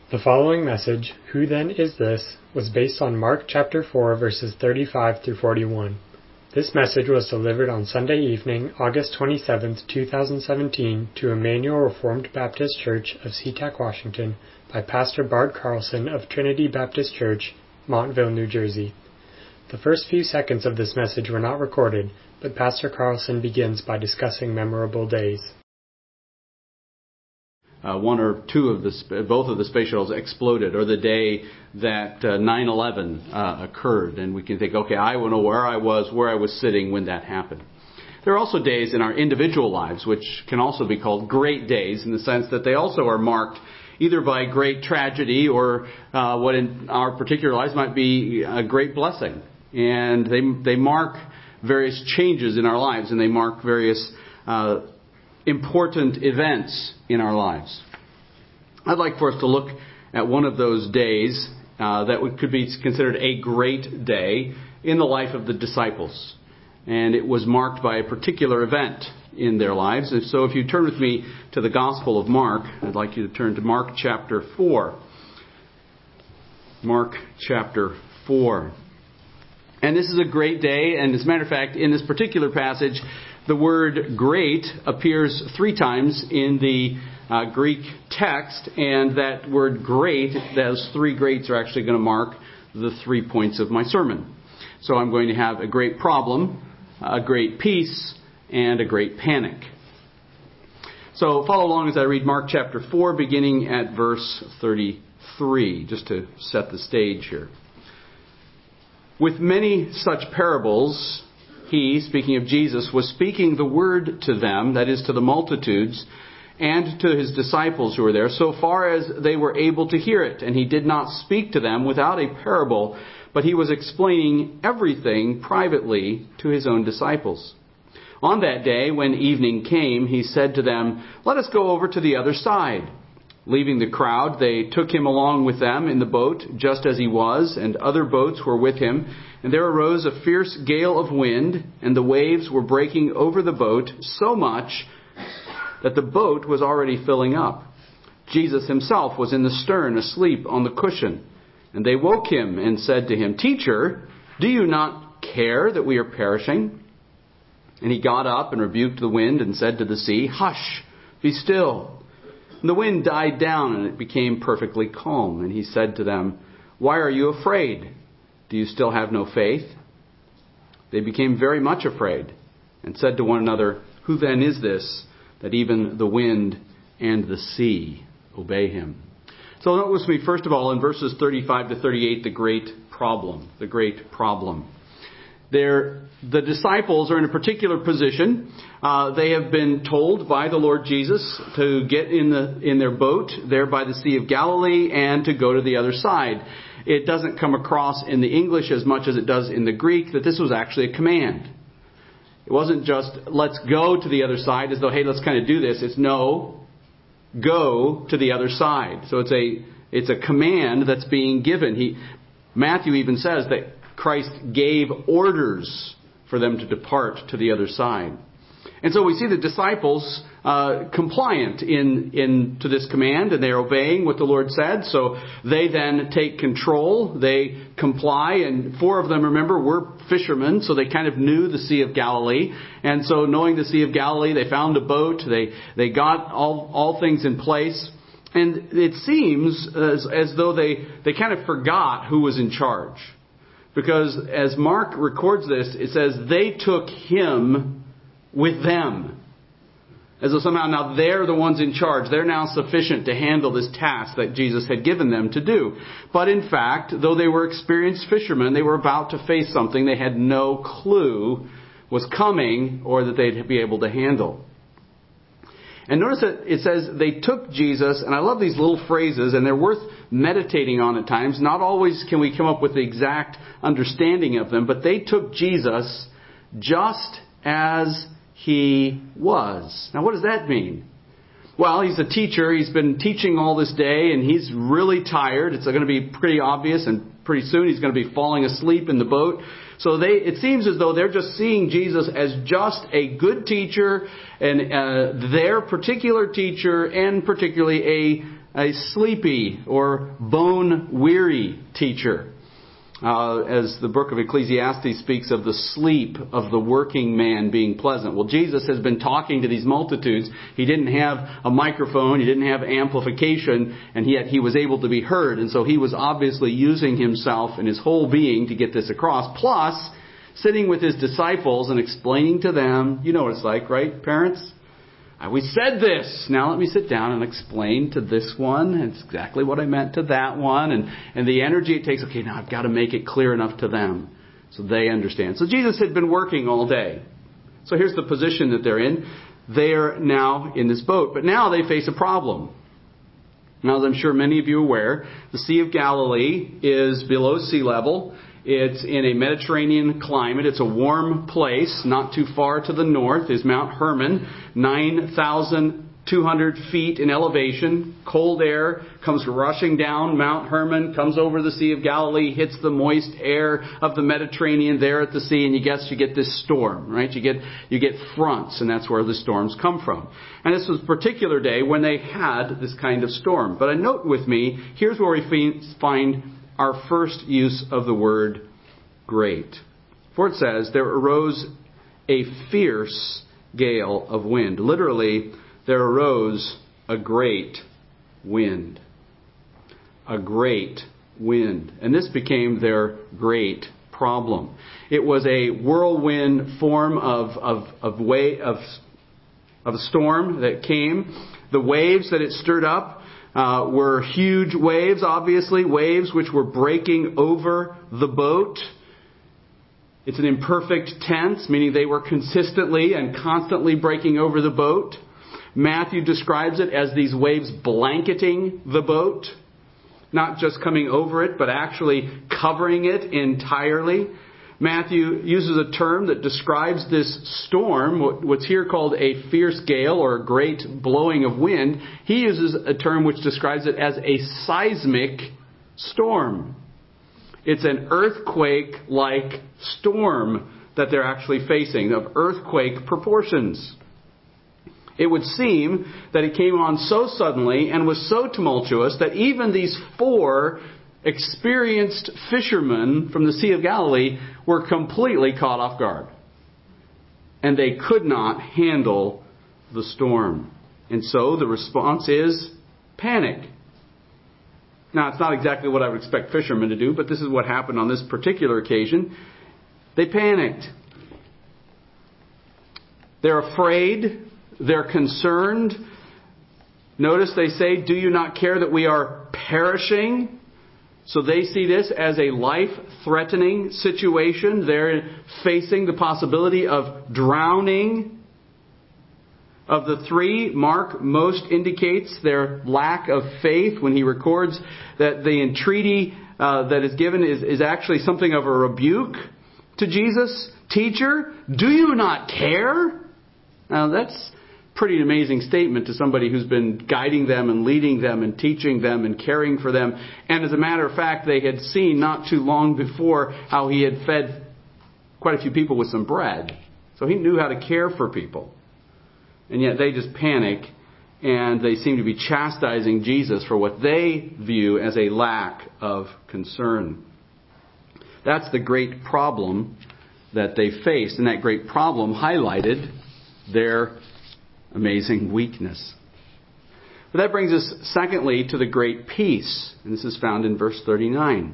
The following message, Who Then Is This?, was based on Mark chapter 4, verses 35 through 41. This message was delivered on Sunday evening, August 27, 2017, to Emmanuel Reformed Baptist Church of SeaTac, Washington, by Pastor Bart Carlson of Trinity Baptist Church, Montville, New Jersey. The first few seconds of this message were not recorded, but Pastor Carlson begins by discussing memorable days. One or two of both of the space shuttles exploded, or the day that 9/11 occurred, and we can think, okay, I want to know where I was sitting when that happened. There are also days in our individual lives which can also be called great days, in the sense that they also are marked either by great tragedy or what in our particular lives might be a great blessing. And they mark various changes in our lives, and they mark various important events in our lives. I'd like for us to look at one of those days that could be considered a great day in the life of the disciples. And it was marked by a particular event in their lives. And so if you turn with me to the Gospel of Mark, I'd like you to turn to Mark chapter 4. Mark chapter 4. And this is a great day, and as a matter of fact, in this particular passage, the word great appears 3 times in the Greek text, and that word great, those 3 greats are actually going to mark the 3 points of my sermon. So I'm going to have a great problem, a great peace, and a great panic. So follow along as I read Mark chapter 4, beginning at verse 33, just to set the stage here. With many such parables, he, speaking of Jesus, was speaking the word to them, that is, to the multitudes, and to his disciples who were there, so far as they were able to hear it. And he did not speak to them without a parable, but he was explaining everything privately to his own disciples. On that day, when evening came, he said to them, "Let us go over to the other side." Leaving the crowd, they took him along with them in the boat, just as he was, and other boats were with him. And there arose a fierce gale of wind, and the waves were breaking over the boat so much that the boat was already filling up. Jesus himself was in the stern, asleep on the cushion. And they woke him and said to him, "Teacher, do you not care that we are perishing?" And he got up and rebuked the wind and said to the sea, "Hush, be still." And the wind died down, and it became perfectly calm. And he said to them, "Why are you afraid? Do you still have no faith?" They became very much afraid, and said to one another, "Who then is this, that even the wind and the sea obey him?" So note with me, first of all, in verses 35 to 38, the great problem. The great problem. The disciples are in a particular position. They have been told by the Lord Jesus to get in their boat there by the Sea of Galilee and to go to the other side. It doesn't come across in the English as much as it does in the Greek that this was actually a command. It wasn't just, let's go to the other side, as though, hey, let's kind of do this. It's no, go to the other side. So it's a command that's being given. Matthew even says that Christ gave orders for them to depart to the other side. And so we see the disciples compliant to this command, and they're obeying what the Lord said. So they then take control. They comply, and 4 of them, remember, were fishermen, so they kind of knew the Sea of Galilee. And so knowing the Sea of Galilee, they found a boat. They got all things in place. And it seems as though they kind of forgot who was in charge. Because as Mark records this, it says they took him with them. As though somehow now they're the ones in charge. They're now sufficient to handle this task that Jesus had given them to do. But in fact, though they were experienced fishermen, they were about to face something they had no clue was coming or that they'd be able to handle. And notice that it says they took Jesus, and I love these little phrases, and they're worth meditating on at times. Not always can we come up with the exact understanding of them, but they took Jesus just as he was. Now, what does that mean? Well, he's a teacher. He's been teaching all this day, and he's really tired. It's going to be pretty obvious, and pretty soon he's going to be falling asleep in the boat. So it seems as though they're just seeing Jesus as just a good teacher, and their particular teacher, and particularly a sleepy or bone-weary teacher. As the book of Ecclesiastes speaks of the sleep of the working man being pleasant. Well, Jesus has been talking to these multitudes. He didn't have a microphone. He didn't have amplification. And yet he was able to be heard. And so he was obviously using himself and his whole being to get this across. Plus, sitting with his disciples and explaining to them. You know what it's like, right, parents? We said this. Now let me sit down and explain to this one. It's exactly what I meant to that one. And the energy it takes, okay, now I've got to make it clear enough to them so they understand. So Jesus had been working all day. So here's the position that they're in. They're now in this boat. But now they face a problem. Now, as I'm sure many of you are aware, the Sea of Galilee is below sea level. It's in a Mediterranean climate. It's a warm place. Not too far to the north is Mount Hermon, 9,200 feet in elevation. Cold air comes rushing down Mount Hermon, comes over the Sea of Galilee, hits the moist air of the Mediterranean there at the sea, and you get this storm, right? You get fronts, and that's where the storms come from. And this was a particular day when they had this kind of storm. But note with me, here's where we find our first use of the word great. For it says, there arose a fierce gale of wind. Literally, there arose a great wind. A great wind. And this became their great problem. It was a whirlwind form of a storm that came. The waves that it stirred up were huge waves, obviously, waves which were breaking over the boat. It's an imperfect tense, meaning they were consistently and constantly breaking over the boat. Matthew describes it as these waves blanketing the boat, not just coming over it, but actually covering it entirely. Matthew uses a term that describes this storm, what's here called a fierce gale or a great blowing of wind. He uses a term which describes it as a seismic storm. It's an earthquake-like storm that they're actually facing, of earthquake proportions. It would seem that it came on so suddenly and was so tumultuous that even these 4 experienced fishermen from the Sea of Galilee were completely caught off guard. And they could not handle the storm. And so the response is panic. Now, it's not exactly what I would expect fishermen to do, but this is what happened on this particular occasion. They panicked. They're afraid. They're concerned. Notice they say, "Do you not care that we are perishing?" So they see this as a life-threatening situation. They're facing the possibility of drowning. Of the 3, Mark most indicates their lack of faith when he records that the entreaty that is given is actually something of a rebuke to Jesus. "Teacher, do you not care?" Now that's pretty amazing statement to somebody who's been guiding them and leading them and teaching them and caring for them. And as a matter of fact, they had seen not too long before how he had fed quite a few people with some bread. So he knew how to care for people. And yet they just panic and they seem to be chastising Jesus for what they view as a lack of concern. That's the great problem that they faced. And that great problem highlighted their amazing weakness. But that brings us, secondly, to the great peace. And this is found in verse 39.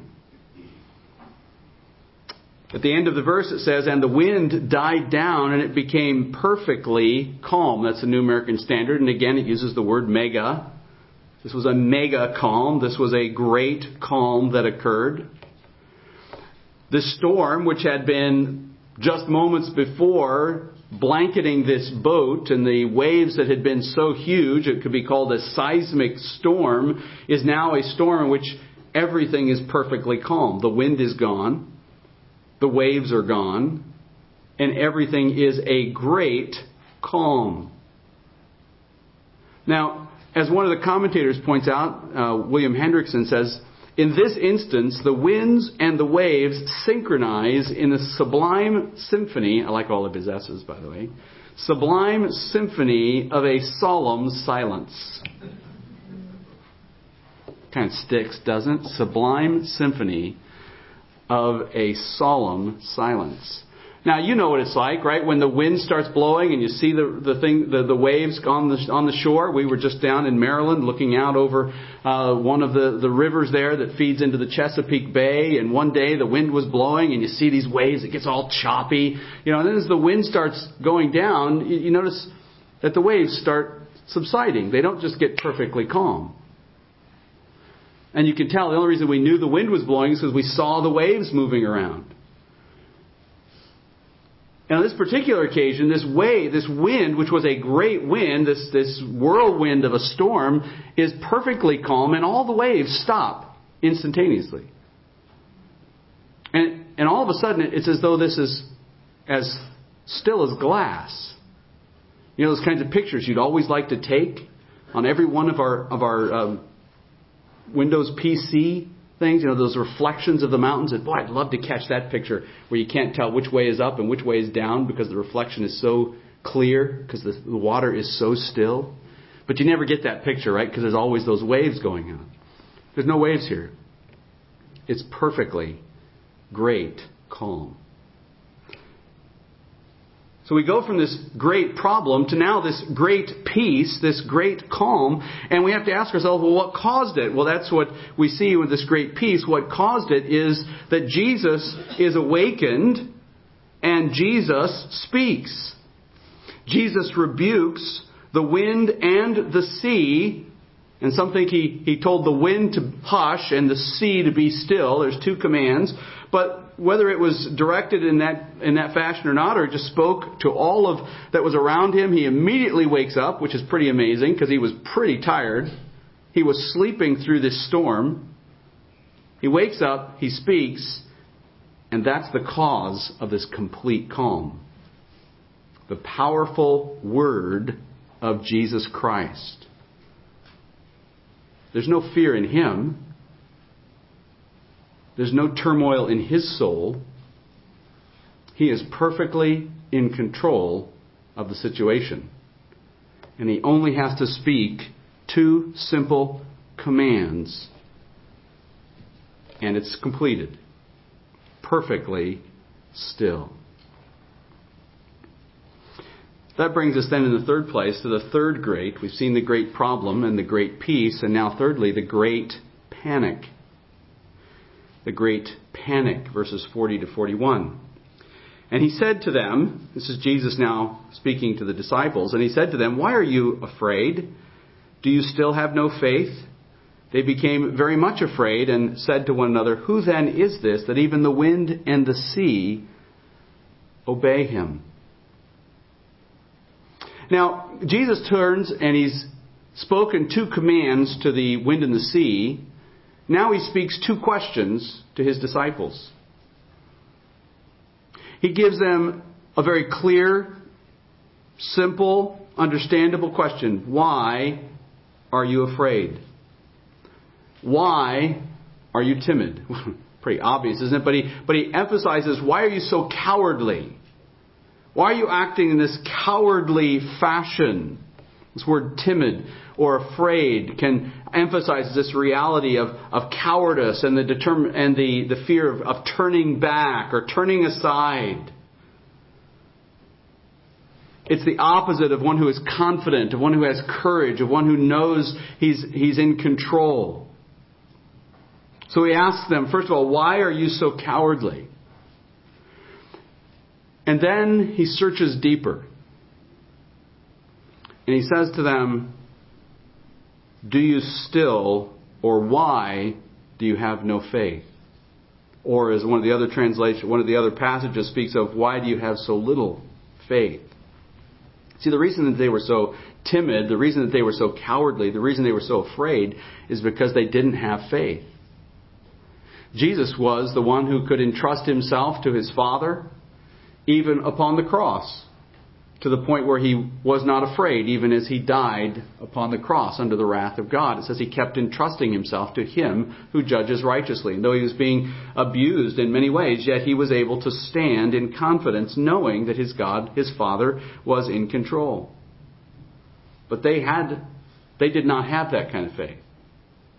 At the end of the verse it says, "And the wind died down and it became perfectly calm." That's the New American Standard. And again, it uses the word mega. This was a mega calm. This was a great calm that occurred. This storm, which had been just moments before blanketing this boat, and the waves that had been so huge, it could be called a seismic storm, is now a storm in which everything is perfectly calm. The wind is gone. The waves are gone. And everything is a great calm. Now, as one of the commentators points out, William Hendrickson says, "In this instance, the winds and the waves synchronize in a sublime symphony," I like all of his S's, by the way, "sublime symphony of a solemn silence." Kind of sticks, doesn't it? Sublime symphony of a solemn silence. Now, you know what it's like, right? When the wind starts blowing and you see the waves on the shore. We were just down in Maryland looking out over one of the rivers there that feeds into the Chesapeake Bay. And one day the wind was blowing and you see these waves. It gets all choppy. And then as the wind starts going down, you notice that the waves start subsiding. They don't just get perfectly calm. And you can tell the only reason we knew the wind was blowing is because we saw the waves moving around. And on this particular occasion, this wind, which was a great wind, this whirlwind of a storm, is perfectly calm, and all the waves stop instantaneously. And all of a sudden, it's as though this is as still as glass. Those kinds of pictures you'd always like to take on every one of our Windows PC things, those reflections of the mountains. And boy, I'd love to catch that picture where you can't tell which way is up and which way is down because the reflection is so clear, because the water is so still. But you never get that picture, right? Because there's always those waves going on. There's no waves here. It's perfectly great calm. So we go from this great problem to now this great peace, this great calm, and we have to ask ourselves, well, what caused it? Well, that's what we see with this great peace. What caused it is that Jesus is awakened and Jesus speaks. Jesus rebukes the wind and the sea, and some think he told the wind to hush and the sea to be still. There's two commands, but whether it was directed in that fashion or not, or just spoke to all of that was around him, he immediately wakes up, which is pretty amazing because he was pretty tired. He was sleeping through this storm. He wakes up, he speaks, and that's the cause of this complete calm. The powerful word of Jesus Christ. There's no fear in him. There's no turmoil in his soul. He is perfectly in control of the situation. And he only has to speak two simple commands. And it's completed. Perfectly still. That brings us then in the third place to the third great. We've seen the great problem and the great peace. And now thirdly, the great panic. The great panic, verses 40 to 41. And he said to them, this is Jesus now speaking to the disciples, and he said to them, "Why are you afraid? Do you still have no faith?" They became very much afraid and said to one another, "Who then is this that even the wind and the sea obey him?" Now, Jesus turns and he's spoken two commands to the wind and the sea. Now he speaks two questions to his disciples. He gives them a very clear, simple, understandable question. Why are you afraid? Why are you timid? Pretty obvious, isn't it? But he emphasizes, why are you so cowardly? Why are you acting in this cowardly fashion? This word timid or afraid can emphasize this reality of cowardice and the fear of turning back or turning aside. It's the opposite of one who is confident, of one who has courage, of one who knows he's in control. So he asks them, first of all, why are you so cowardly? And then he searches deeper. And he says to them, do you still, or why do you have no faith? Or as one of the other passages speaks of, why do you have so little faith? See, the reason that they were so timid, the reason that they were so cowardly, the reason they were so afraid is because they didn't have faith. Jesus was the one who could entrust himself to his Father, even upon the cross, to the point where he was not afraid, even as he died upon the cross under the wrath of God. It says he kept entrusting himself to him who judges righteously. And though he was being abused in many ways, yet he was able to stand in confidence, knowing that his God, his Father, was in control. But they did not have that kind of faith.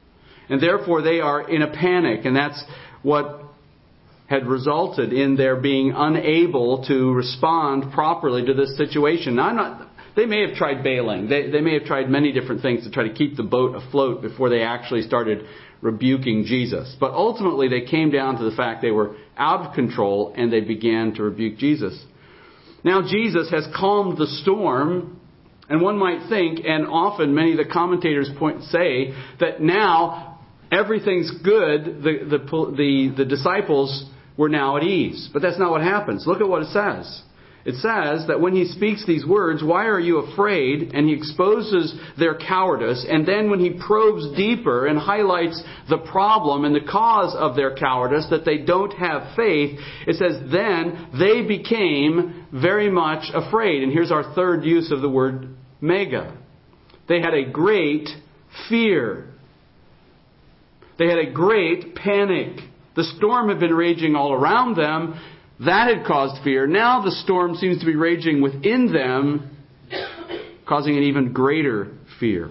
And therefore they are in a panic. And that's what had resulted in their being unable to respond properly to this situation. Now, they may have tried bailing. They may have tried many different things to try to keep the boat afloat before they actually started rebuking Jesus. But ultimately they came down to the fact they were out of control and they began to rebuke Jesus. Now Jesus has calmed the storm, and one might think, and often many of the commentators say, that now everything's good. The disciples were now at ease. But that's not what happens. Look at what it says. It says that when he speaks these words, "Why are you afraid?" and he exposes their cowardice, and then when he probes deeper and highlights the problem and the cause of their cowardice, that they don't have faith, it says, then they became very much afraid. And here's our third use of the word mega. They had a great fear. They had a great panic. The storm had been raging all around them. That had caused fear. Now the storm seems to be raging within them, causing an even greater fear.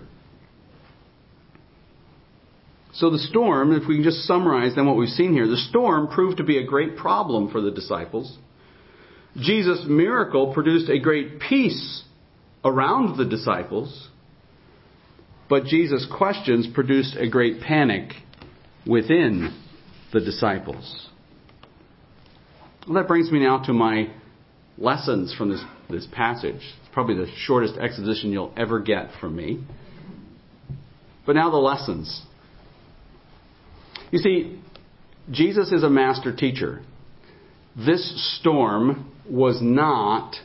So the storm, if we can just summarize then what we've seen here, the storm proved to be a great problem for the disciples. Jesus' miracle produced a great peace around the disciples. But Jesus' questions produced a great panic within the disciples. Well, that brings me now to my lessons from this passage. It's probably the shortest exposition you'll ever get from me. But now the lessons. You see, Jesus is a master teacher. This storm was not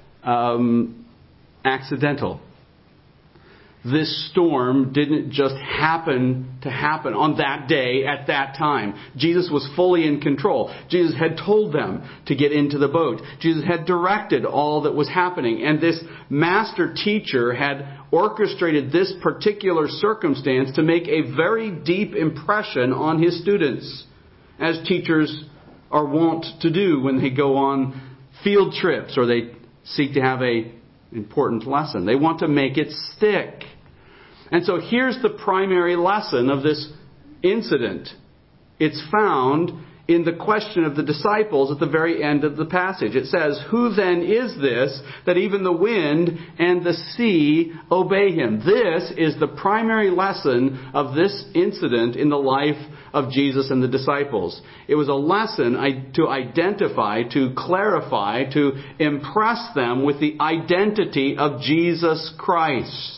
accidental. This storm didn't just happen to happen on that day at that time. Jesus was fully in control. Jesus had told them to get into the boat. Jesus had directed all that was happening. And this master teacher had orchestrated this particular circumstance to make a very deep impression on his students, as teachers are wont to do when they go on field trips or they seek to have an important lesson. They want to make it stick. And so here's the primary lesson of this incident. It's found in the question of the disciples at the very end of the passage. It says, "Who then is this that even the wind and the sea obey him?" This is the primary lesson of this incident in the life of Jesus and the disciples. It was a lesson to identify, to clarify, to impress them with the identity of Jesus Christ.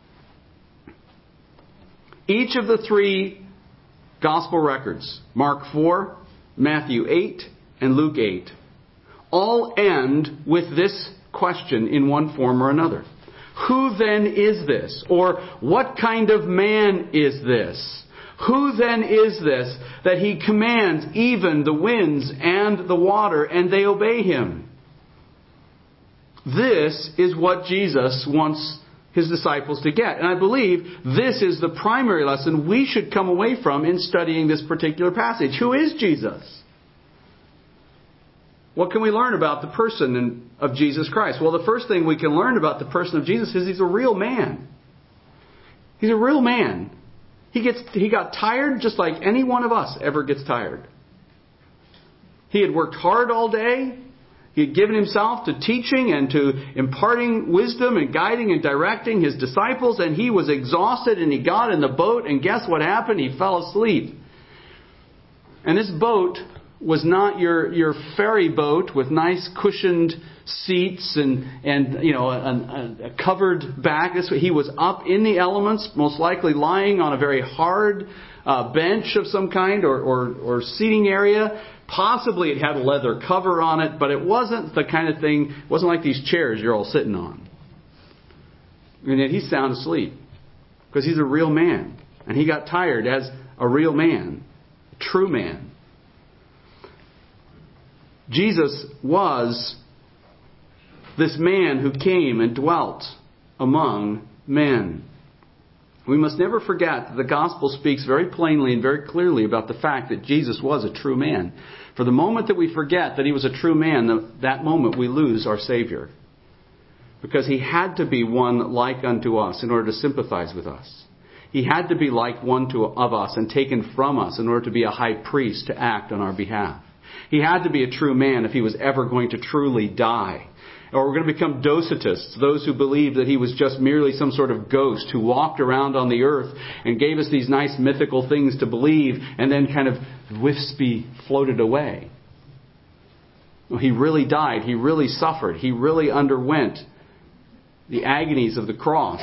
Each of the three gospel records, Mark 4, Matthew 8, and Luke 8, all end with this question in one form or another. Who then is this? Or what kind of man is this? Who then is this that he commands even the winds and the water and they obey him? This is what Jesus wants his disciples to get. And I believe this is the primary lesson we should come away from in studying this particular passage. Who is Jesus? What can we learn about the person of Jesus Christ? Well, the first thing we can learn about the person of Jesus is he's a real man. He's a real man. He got tired just like any one of us ever gets tired. He had worked hard all day. He had given himself to teaching and to imparting wisdom and guiding and directing his disciples, and he was exhausted, and he got in the boat, and guess what happened? He fell asleep. And this boat was not your ferry boat with nice cushioned seats and a covered back. He was up in the elements, most likely lying on a very hard bench of some kind or seating area. Possibly it had a leather cover on it, but it wasn't the kind of thing, it wasn't like these chairs you're all sitting on. And yet he's sound asleep because he's a real man. And he got tired as a real man, a true man. Jesus was this man who came and dwelt among men. We must never forget that the gospel speaks very plainly and very clearly about the fact that Jesus was a true man. For the moment that we forget that he was a true man, that moment we lose our Savior. Because he had to be one like unto us in order to sympathize with us. He had to be like one of us and taken from us in order to be a high priest to act on our behalf. He had to be a true man if he was ever going to truly die. Or we're going to become Docetists, those who believe that he was just merely some sort of ghost who walked around on the earth and gave us these nice mythical things to believe and then kind of wispy floated away. Well, he really died. He really suffered. He really underwent the agonies of the cross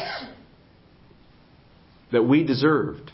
that we deserved.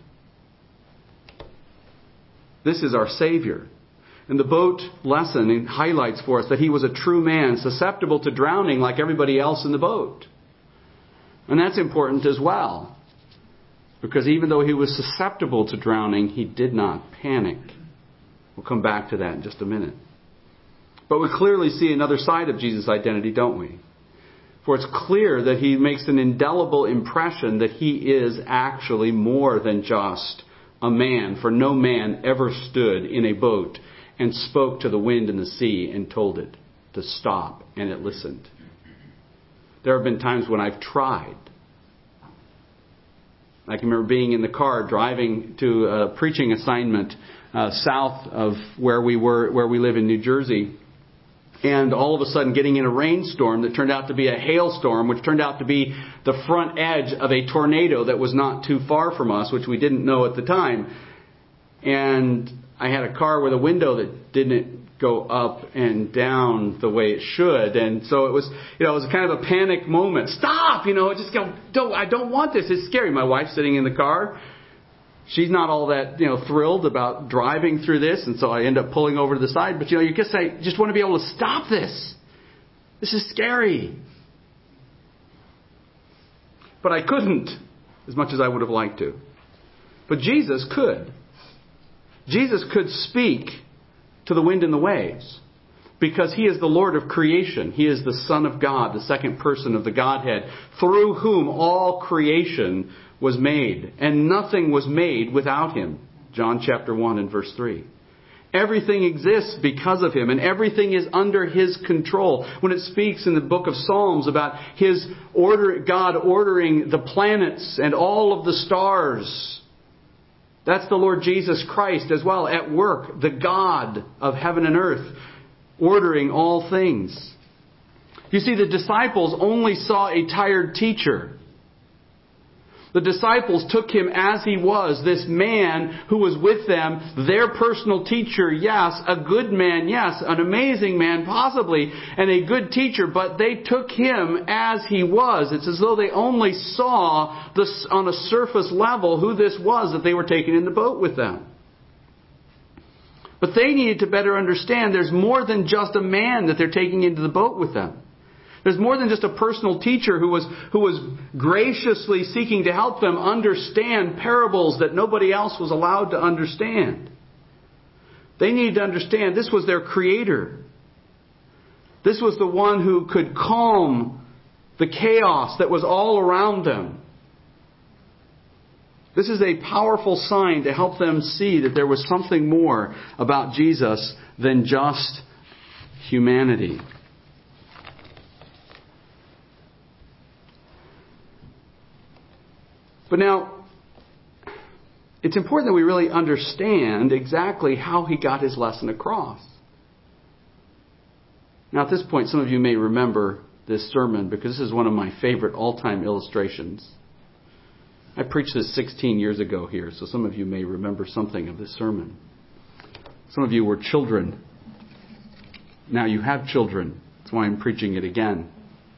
This is our Savior. And the boat lesson highlights for us that he was a true man, susceptible to drowning like everybody else in the boat. And that's important as well. Because even though he was susceptible to drowning, he did not panic. We'll come back to that in just a minute. But we clearly see another side of Jesus' identity, don't we? For it's clear that he makes an indelible impression that he is actually more than just a man. For no man ever stood in a boat and spoke to the wind and the sea and told it to stop, and it listened. There have been times when I've tried. I can remember being in the car driving to a preaching assignment south of where we live in New Jersey, and all of a sudden getting in a rainstorm that turned out to be a hailstorm, which turned out to be the front edge of a tornado that was not too far from us, which we didn't know at the time. And I had a car with a window that didn't go up and down the way it should. And so it was kind of a panic moment. Stop! I don't want this. It's scary. My wife's sitting in the car. She's not all that, thrilled about driving through this. And so I end up pulling over to the side. But, you guess I just want to be able to stop this. This is scary. But I couldn't as much as I would have liked to. But Jesus could. Jesus could speak to the wind and the waves because he is the Lord of creation. He is the Son of God, the second person of the Godhead, through whom all creation was made. And nothing was made without him. John chapter 1 and verse 3. Everything exists because of him, and everything is under his control. When it speaks in the book of Psalms about God ordering the planets and all of the stars, that's the Lord Jesus Christ as well at work, the God of heaven and earth, ordering all things. You see, the disciples only saw a tired teacher. The disciples took him as he was, this man who was with them, their personal teacher, yes, a good man, yes, an amazing man possibly, and a good teacher, but they took him as he was. It's as though they only saw this on a surface level who this was that they were taking in the boat with them. But they needed to better understand there's more than just a man that they're taking into the boat with them. There's more than just a personal teacher who was graciously seeking to help them understand parables that nobody else was allowed to understand. They needed to understand this was their Creator. This was the one who could calm the chaos that was all around them. This is a powerful sign to help them see that there was something more about Jesus than just humanity. But now, it's important that we really understand exactly how he got his lesson across. Now, at this point, some of you may remember this sermon because this is one of my favorite all-time illustrations. I preached this 16 years ago here, so some of you may remember something of this sermon. Some of you were children. Now you have children. That's why I'm preaching it again.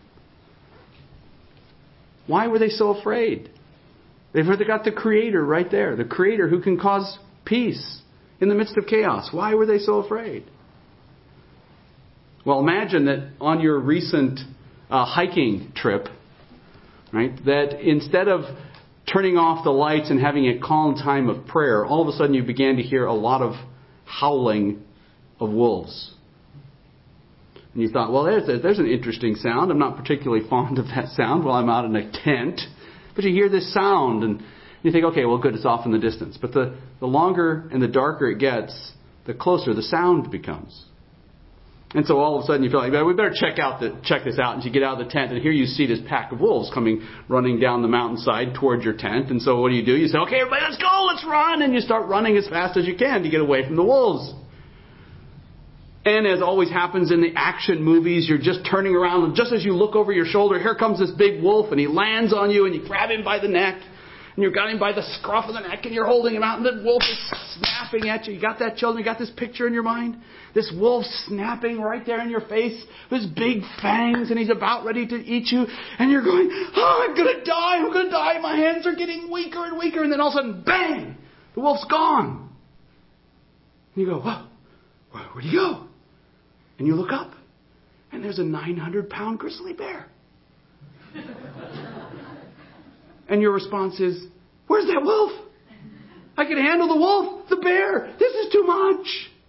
Why were they so afraid? They've got the Creator right there. The Creator who can cause peace in the midst of chaos. Why were they so afraid? Well, imagine that on your recent hiking trip, right, that instead of turning off the lights and having a calm time of prayer, all of a sudden you began to hear a lot of howling of wolves. And you thought, well, there's an interesting sound. I'm not particularly fond of that sound while I'm out in a tent. But you hear this sound and you think, okay, well, good, it's off in the distance. But the longer and the darker it gets, the closer the sound becomes. And so all of a sudden you feel like, we better check this out. And you get out of the tent, and here you see this pack of wolves running down the mountainside towards your tent. And so what do? You say, okay, everybody, let's go, let's run. And you start running as fast as you can to get away from the wolves. And as always happens in the action movies, you're just turning around, and just as you look over your shoulder, here comes this big wolf, and he lands on you, and you grab him by the neck. And you've got him by the scruff of the neck, and you're holding him out, and the wolf is snapping at you. You got that, children? You got this picture in your mind? This wolf snapping right there in your face with his big fangs, and he's about ready to eat you. And you're going, oh, I'm going to die. I'm going to die. My hands are getting weaker and weaker. And then all of a sudden, bang, the wolf's gone. And you go, whoa, where'd he go? And you look up, and there's a 900-pound grizzly bear. And your response is, where's that wolf? I can handle the wolf, the bear. This is too much.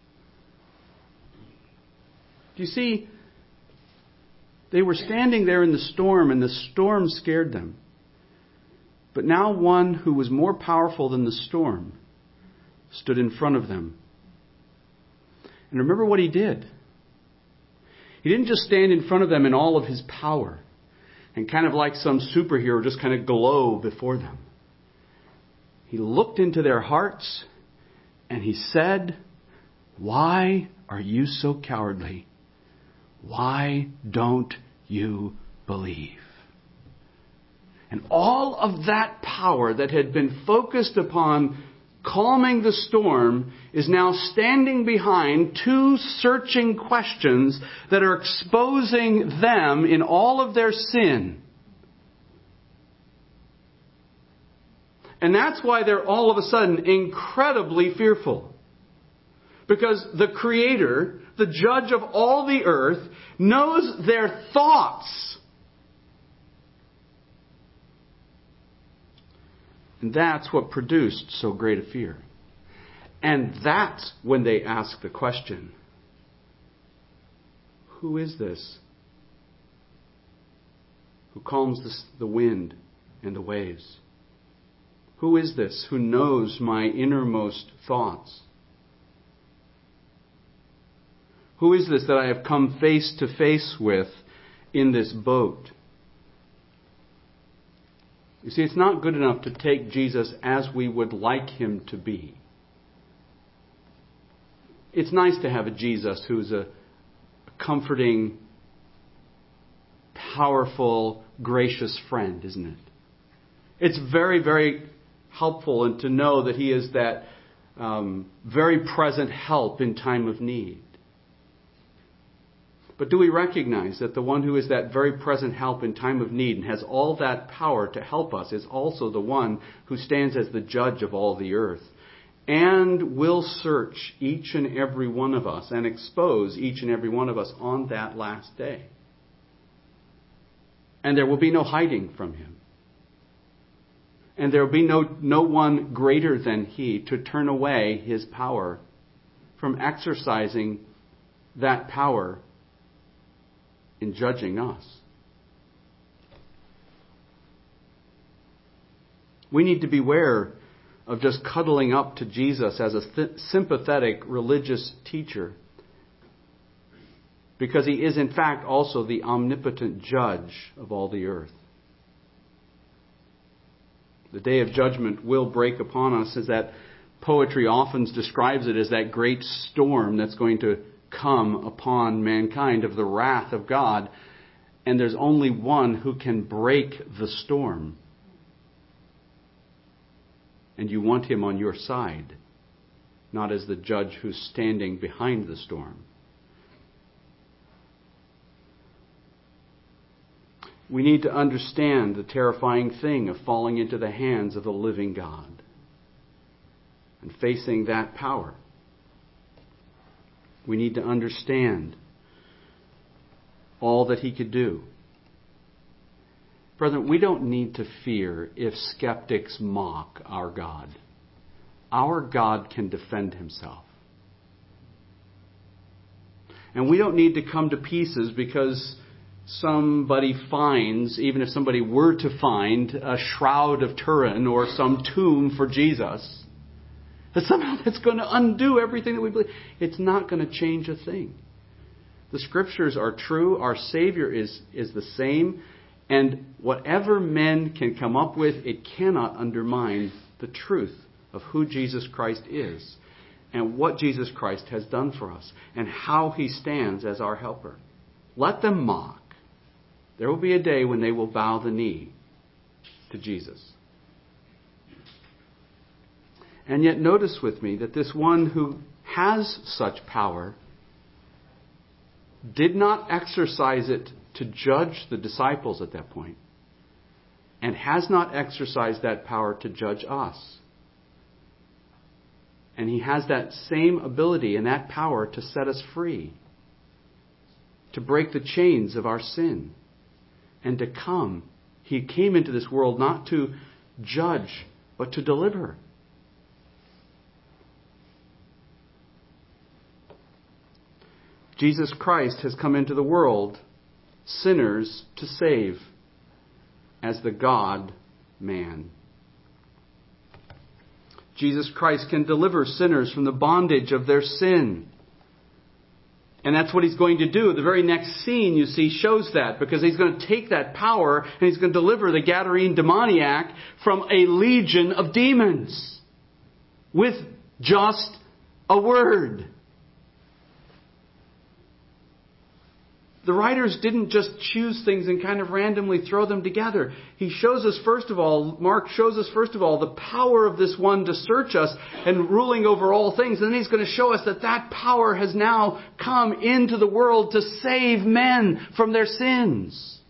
Do you see? They were standing there in the storm, and the storm scared them. But now one who was more powerful than the storm stood in front of them. And remember what he did. He didn't just stand in front of them in all of his power and kind of like some superhero just kind of glow before them. He looked into their hearts and he said, why are you so cowardly? Why don't you believe? And all of that power that had been focused upon calming the storm is now standing behind two searching questions that are exposing them in all of their sin. And that's why they're all of a sudden incredibly fearful. Because the Creator, the Judge of all the earth, knows their thoughts. And that's what produced so great a fear. And that's when they ask the question, who is this who calms the wind and the waves? Who is this who knows my innermost thoughts? Who is this that I have come face to face with in this boat? You see, it's not good enough to take Jesus as we would like him to be. It's nice to have a Jesus who's a comforting, powerful, gracious friend, isn't it? It's very, very helpful and to know that he is that very present help in time of need. But do we recognize that the one who is that very present help in time of need and has all that power to help us is also the one who stands as the judge of all the earth and will search each and every one of us and expose each and every one of us on that last day? And there will be no hiding from him. And there will be no one greater than he to turn away his power from exercising that power in judging us. We need to beware of just cuddling up to Jesus as a sympathetic religious teacher, because he is in fact also the omnipotent judge of all the earth. The day of judgment will break upon us, as that poetry often describes it, as that great storm that's going to come upon mankind of the wrath of God. And there's only one who can break the storm. And you want him on your side, not as the judge who's standing behind the storm. We need to understand the terrifying thing of falling into the hands of the living God and facing that power. We need to understand all that he could do. Brethren, we don't need to fear if skeptics mock our God. Our God can defend himself. And we don't need to come to pieces because somebody finds, even if somebody were to find a shroud of Turin or some tomb for Jesus, that somehow that's going to undo everything that we believe. It's not going to change a thing. The Scriptures are true. Our Savior is the same. And whatever men can come up with, it cannot undermine the truth of who Jesus Christ is and what Jesus Christ has done for us and how He stands as our helper. Let them mock. There will be a day when they will bow the knee to Jesus. And yet notice with me that this one who has such power did not exercise it to judge the disciples at that point, and has not exercised that power to judge us. And He has that same ability and that power to set us free, to break the chains of our sin, and to come. He came into this world not to judge, but to deliver. Jesus Christ has come into the world, sinners to save, as the God-man. Jesus Christ can deliver sinners from the bondage of their sin. And that's what He's going to do. The very next scene, you see, shows that, because He's going to take that power and He's going to deliver the Gadarene demoniac from a legion of demons with just a word. The writers didn't just choose things and kind of randomly throw them together. He shows us, first of all, Mark shows us, first of all, the power of this one to search us and ruling over all things. And then he's going to show us that that power has now come into the world to save men from their sins.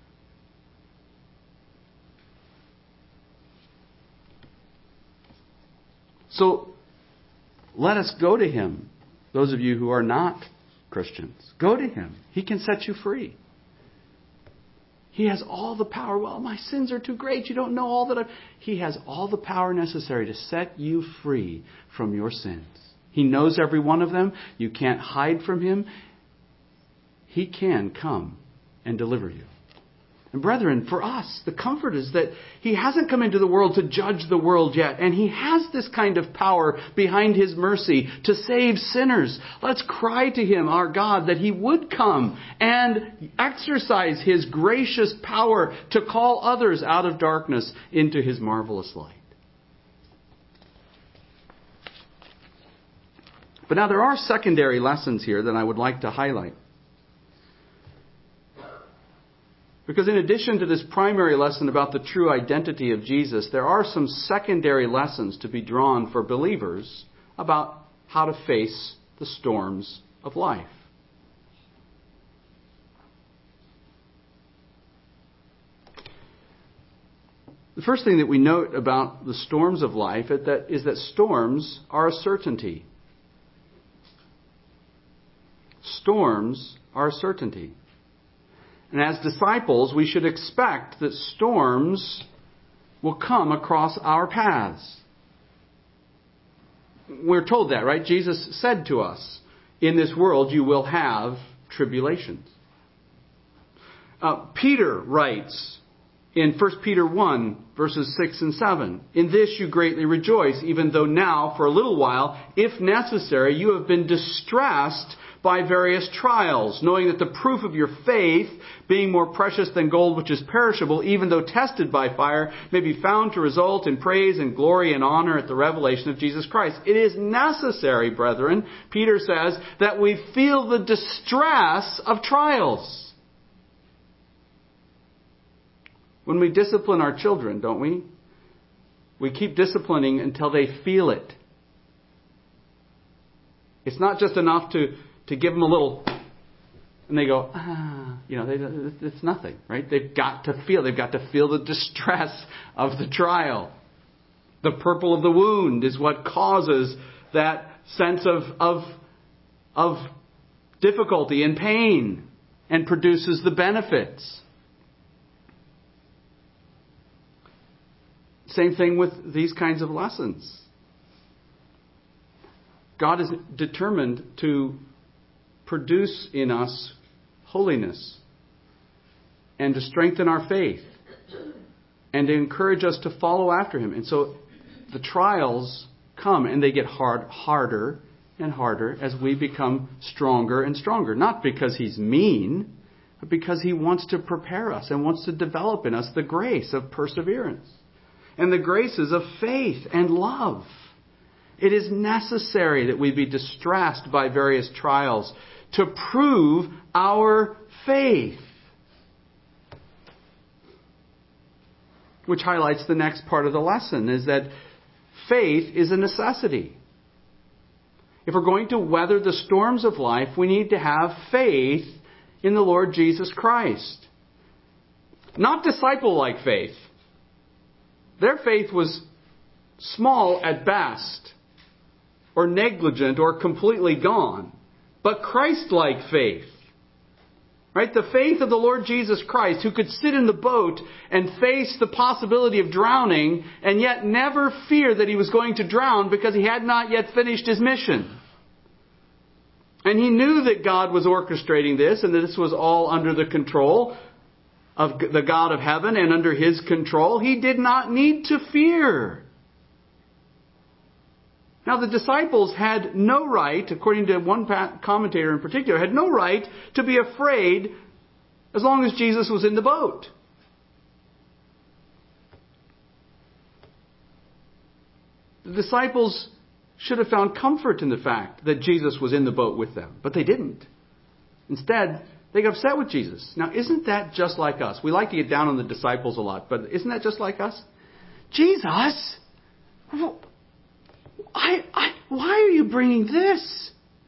So, let us go to Him. Those of you who are not Christians, go to Him. He can set you free. He has all the power. Well, my sins are too great. You don't know all that He has all the power necessary to set you free from your sins. He knows every one of them. You can't hide from Him. He can come and deliver you. And brethren, for us, the comfort is that He hasn't come into the world to judge the world yet. And He has this kind of power behind His mercy to save sinners. Let's cry to Him, our God, that He would come and exercise His gracious power to call others out of darkness into His marvelous light. But now there are secondary lessons here that I would like to highlight. Because in addition to this primary lesson about the true identity of Jesus, there are some secondary lessons to be drawn for believers about how to face the storms of life. The first thing that we note about the storms of life is that storms are a certainty. Storms are a certainty. And as disciples, we should expect that storms will come across our paths. We're told that, right? Jesus said to us, in this world you will have tribulations. Peter writes in 1 Peter 1, verses 6 and 7, "In this you greatly rejoice, even though now, for a little while, if necessary, you have been distressed by various trials, knowing that the proof of your faith, being more precious than gold which is perishable, even though tested by fire, may be found to result in praise and glory and honor at the revelation of Jesus Christ." It is necessary, brethren, Peter says, that we feel the distress of trials. When we discipline our children, don't we? We keep disciplining until they feel it. It's not just enough to give them a little, and they go, it's nothing, right? They've got to feel the distress of the trial. The purple of the wound is what causes that sense of difficulty and pain and produces the benefits. Same thing with these kinds of lessons. God is determined to produce in us holiness and to strengthen our faith and to encourage us to follow after Him. And so the trials come and they get harder and harder as we become stronger and stronger. Not because He's mean, but because He wants to prepare us and wants to develop in us the grace of perseverance and the graces of faith and love. It is necessary that we be distressed by various trials to prove our faith. Which highlights the next part of the lesson, is that faith is a necessity. If we're going to weather the storms of life, we need to have faith in the Lord Jesus Christ. Not disciple-like faith. Their faith was small at best, or negligent, or completely gone. But Christ-like faith. Right? The faith of the Lord Jesus Christ, who could sit in the boat and face the possibility of drowning, and yet never fear that he was going to drown because he had not yet finished his mission. And he knew that God was orchestrating this, and that this was all under the control of the God of heaven and under His control. He did not need to fear. Now, the disciples had no right, according to one commentator in particular, had no right to be afraid as long as Jesus was in the boat. The disciples should have found comfort in the fact that Jesus was in the boat with them, but they didn't. Instead, they got upset with Jesus. Now, isn't that just like us? We like to get down on the disciples a lot, but isn't that just like us? Jesus! Why are you bringing this?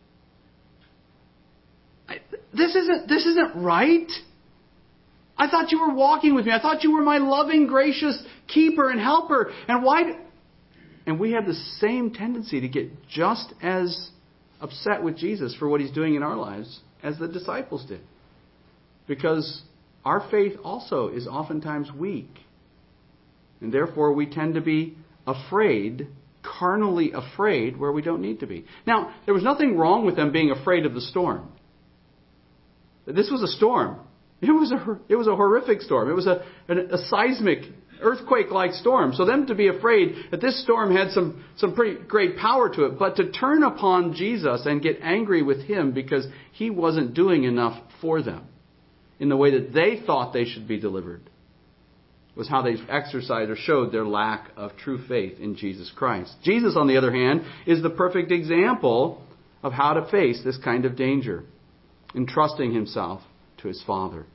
This isn't right. I thought you were walking with me. I thought you were my loving, gracious keeper and helper. And we have the same tendency to get just as upset with Jesus for what He's doing in our lives as the disciples did. Because our faith also is oftentimes weak. And therefore we tend to be afraid, carnally afraid, where we don't need to be. Now, there was nothing wrong with them being afraid of the storm. This was a storm. It was a horrific storm. It was a seismic, earthquake-like storm. So them to be afraid that this storm had some pretty great power to it, but to turn upon Jesus and get angry with Him because He wasn't doing enough for them in the way that they thought they should be delivered, was how they exercised or showed their lack of true faith in Jesus Christ. Jesus, on the other hand, is the perfect example of how to face this kind of danger, entrusting Himself to His Father.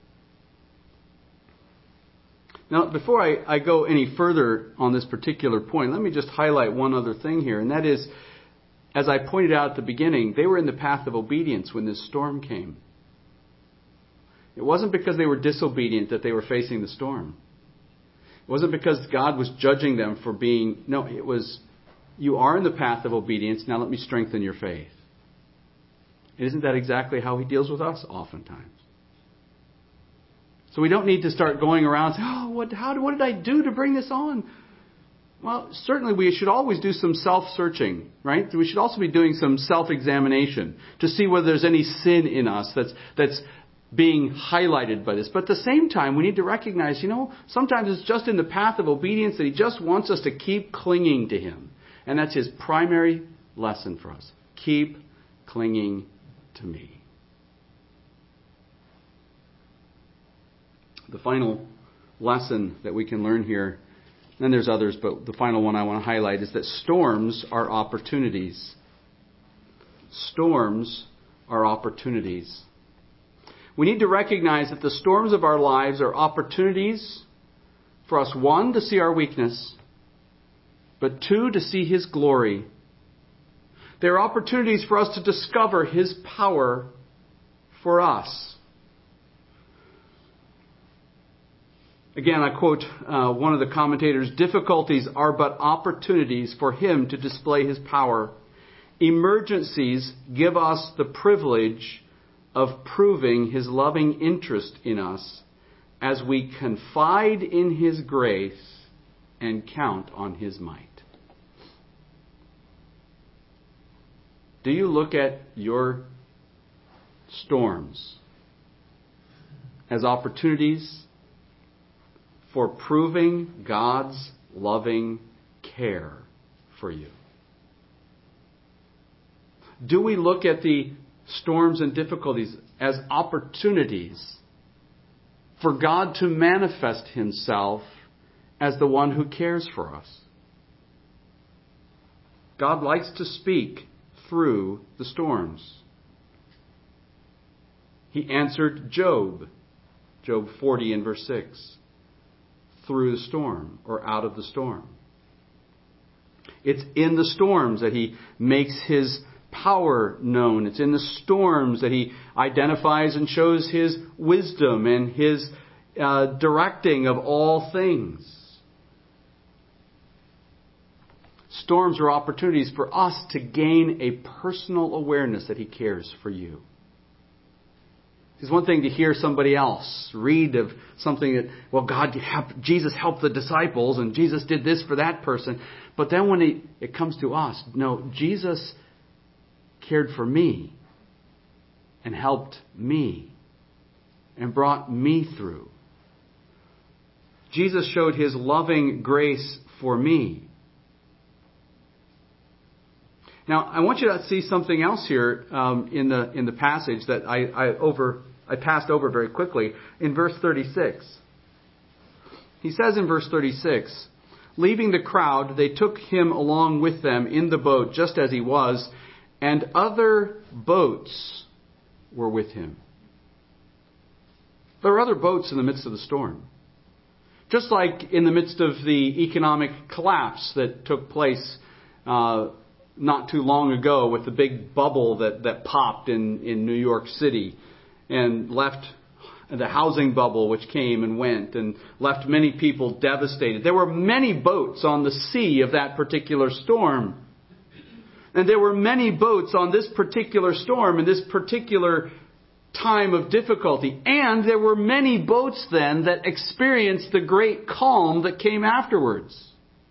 Now, before I go any further on this particular point, let me just highlight one other thing here, and that is, as I pointed out at the beginning, they were in the path of obedience when this storm came. It wasn't because they were disobedient that they were facing the storm. It wasn't because God was judging them for being... No, it was, you are in the path of obedience, now let me strengthen your faith. Isn't that exactly how He deals with us oftentimes? So we don't need to start going around and say, what did I do to bring this on? Well, certainly we should always do some self-searching, right? We should also be doing some self-examination to see whether there's any sin in us that's being highlighted by this. But at the same time, we need to recognize, sometimes it's just in the path of obedience that He just wants us to keep clinging to Him. And that's His primary lesson for us. Keep clinging to me. The final lesson that we can learn here, and there's others, but the final one I want to highlight is that storms are opportunities. Storms are opportunities. We need to recognize that the storms of our lives are opportunities for us, one, to see our weakness, but two, to see His glory. They're opportunities for us to discover His power for us. Again, I quote one of the commentators, "Difficulties are but opportunities for Him to display His power. Emergencies give us the privilege of proving His loving interest in us as we confide in His grace and count on His might." Do you look at your storms as opportunities for proving God's loving care for you? Do we look at the storms and difficulties as opportunities for God to manifest Himself as the one who cares for us? God likes to speak through the storms. He answered Job, Job 40 and verse 6, through the storm or out of the storm. It's in the storms that He makes His power known. It's in the storms that He identifies and shows His wisdom and His directing of all things. Storms are opportunities for us to gain a personal awareness that He cares for you. It's one thing to hear somebody else read of something that, well, Jesus helped the disciples and Jesus did this for that person. But then when it comes to us, no, Jesus cared for me and helped me and brought me through. Jesus showed His loving grace for me. Now, I want you to see something else here in the passage that I passed over very quickly. In verse 36, he says in verse 36, leaving the crowd, they took Him along with them in the boat, just as He was, and other boats were with Him. There were other boats in the midst of the storm. Just like in the midst of the economic collapse that took place not too long ago with the big bubble that popped in New York City and left the housing bubble which came and went and left many people devastated. There were many boats on the sea of that particular storm. And there were many boats on this particular storm in this particular time of difficulty. And there were many boats then that experienced the great calm that came afterwards.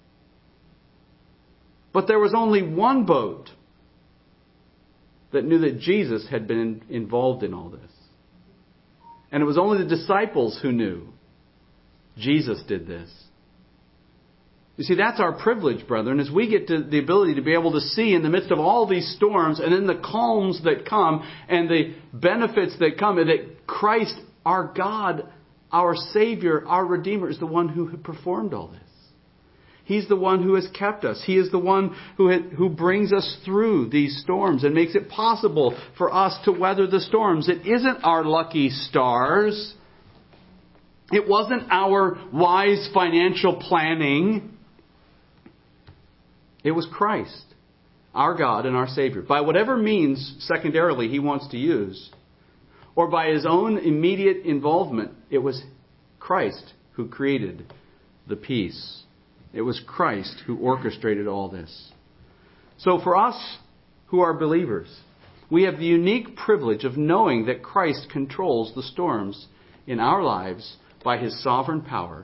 But there was only one boat that knew that Jesus had been involved in all this. And it was only the disciples who knew Jesus did this. You see, that's our privilege, brethren, as we get to the ability to be able to see in the midst of all these storms and in the calms that come and the benefits that come, and that Christ, our God, our Savior, our Redeemer, is the one who performed all this. He's the one who has kept us. He is the one who brings us through these storms and makes it possible for us to weather the storms. It isn't our lucky stars. It wasn't our wise financial planning. It was Christ, our God and our Savior. By whatever means, secondarily, He wants to use, or by His own immediate involvement, it was Christ who created the peace. It was Christ who orchestrated all this. So for us who are believers, we have the unique privilege of knowing that Christ controls the storms in our lives by His sovereign power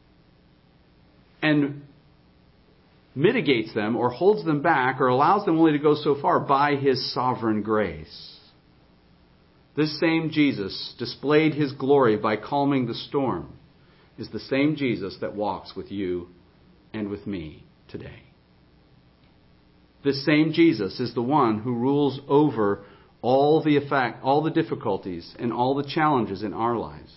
and mitigates them or holds them back or allows them only to go so far by His sovereign grace. This same Jesus displayed His glory by calming the storm is the same Jesus that walks with you and with me today. This same Jesus is the one who rules over all the difficulties and all the challenges in our lives.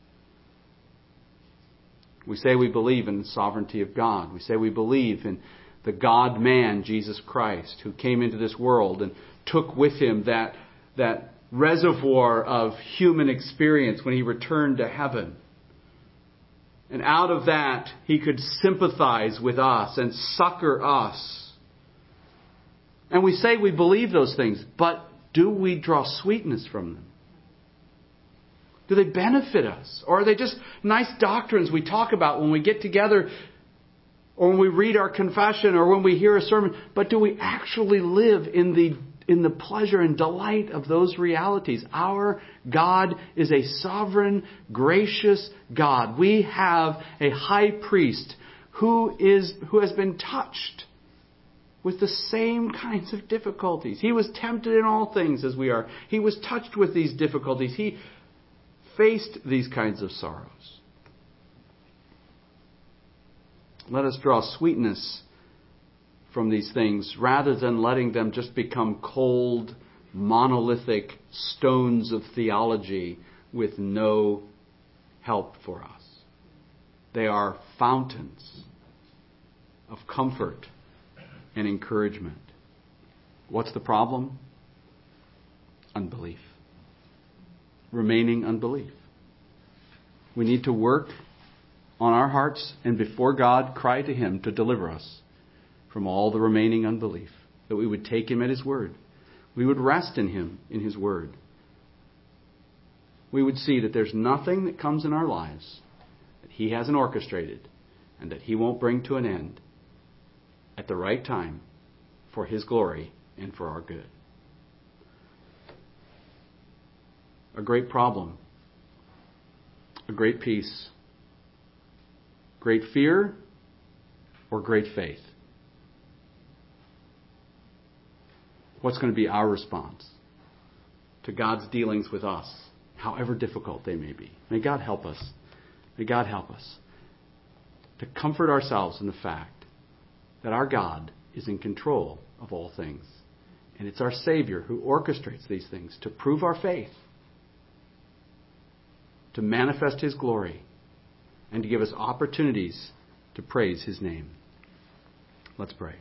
We say we believe in the sovereignty of God. We say we believe in the God-man, Jesus Christ, who came into this world and took with Him that reservoir of human experience when He returned to heaven. And out of that, He could sympathize with us and succor us. And we say we believe those things, but do we draw sweetness from them? Do they benefit us? Or are they just nice doctrines we talk about when we get together, or when we read our confession, or when we hear a sermon? But do we actually live in the pleasure and delight of those realities? Our God is a sovereign, gracious God. We have a high priest who has been touched with the same kinds of difficulties. He was tempted in all things as we are. He was touched with these difficulties. He faced these kinds of sorrows. Let us draw sweetness from these things rather than letting them just become cold, monolithic stones of theology with no help for us. They are fountains of comfort and encouragement. What's the problem? Unbelief. Remaining unbelief. We need to work on our hearts and before God cry to Him to deliver us from all the remaining unbelief. That we would take Him at His word. We would rest in Him, in His word. We would see that there's nothing that comes in our lives that He hasn't orchestrated and that He won't bring to an end at the right time for His glory and for our good. A great problem. A great peace. Great fear or great faith? What's going to be our response to God's dealings with us, however difficult they may be? May God help us. May God help us to comfort ourselves in the fact that our God is in control of all things. And it's our Savior who orchestrates these things to prove our faith, to manifest His glory, and to give us opportunities to praise His name. Let's pray.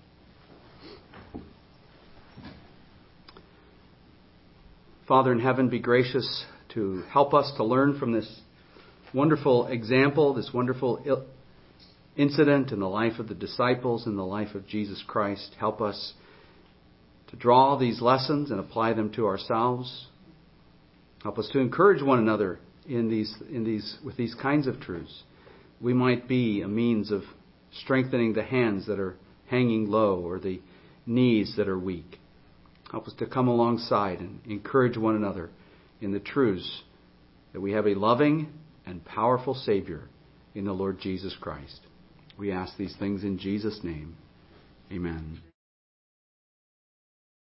Father in heaven, be gracious to help us to learn from this wonderful example, this wonderful incident in the life of the disciples, in the life of Jesus Christ. Help us to draw these lessons and apply them to ourselves. Help us to encourage one another with these kinds of truths. We might be a means of strengthening the hands that are hanging low or the knees that are weak. Help us to come alongside and encourage one another in the truths that we have a loving and powerful Savior in the Lord Jesus Christ. We ask these things in Jesus' name. Amen.